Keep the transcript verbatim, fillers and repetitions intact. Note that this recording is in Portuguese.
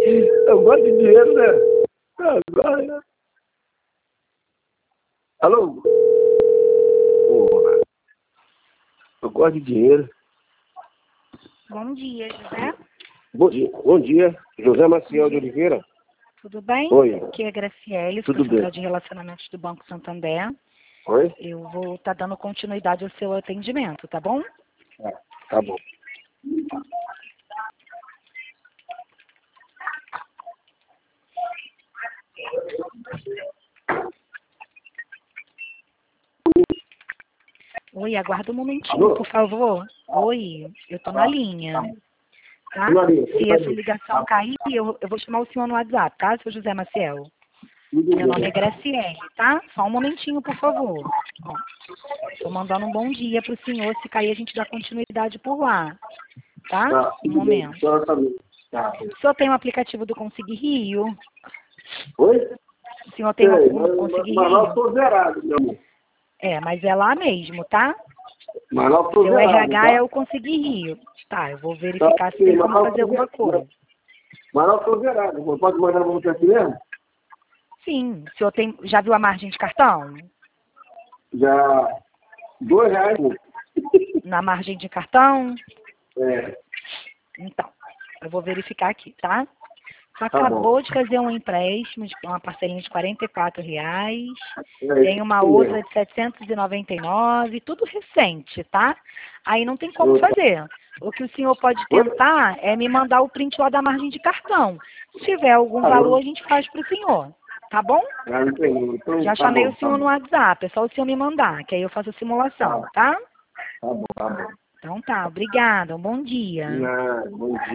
Eu gosto de dinheiro, né? Agora, né? Alô? Porra. Eu gosto de dinheiro. Bom dia, José. Bom dia. Bom dia. José Maciel de Oliveira. Tudo bem? Oi. Aqui é a Graciele, Tudo secretária bem. de Relacionamentos do Banco Santander. Oi? Eu vou estar dando continuidade ao seu atendimento, tá bom? Tá, tá bom. Oi, aguarda um momentinho, Alô? por favor. Oi, eu tô na linha, tá? Tô na linha, tô Se na essa linha. ligação cair, eu, eu vou chamar o senhor no WhatsApp, tá, seu José Maciel? Tudo Meu nome bem. é Graciele, tá? Só um momentinho, por favor. Ó, tô mandando um bom dia pro senhor. Se cair, a gente dá continuidade por lá, tá? Tá, Um tudo bem. momento. Só também. Tá. O senhor tem o aplicativo do Consegui Rio? Oi? O senhor tem o Sei, o mas, mas Consegui mas nós Rio? tô zerado, meu amor. É, mas é lá mesmo, tá? Mas nós tô Seu zerado, R H tá? é o Consegui Rio. Tá, eu vou Tá, verificar se sim, tem mas como nós fazer tô alguma zerado. coisa. Mas nós tô zerado. Você pode mandar pra você aqui mesmo? Sim, o senhor tem, já viu a margem de cartão? Já dois reais, pô. Na margem de cartão? É, Então, eu vou verificar aqui, tá? Você tá acabou bom. de fazer um empréstimo de uma parcelinha de quarenta e quatro reais. É Tem isso uma mesmo. outra de setecentos e noventa e nove, tudo recente, tá? Aí não tem como Eu- fazer. O que o senhor pode tentar é me mandar o print lá da margem de cartão. Se tiver algum Tá valor, bom. a gente faz para o senhor, tá bom? Ah, entendi. Então, Já tá chamei bom, o tá senhor bom. no WhatsApp, é só o senhor me mandar, que aí eu faço a simulação, tá? Tá bom, tá bom. Então tá, obrigada, um bom dia. Não, bom dia.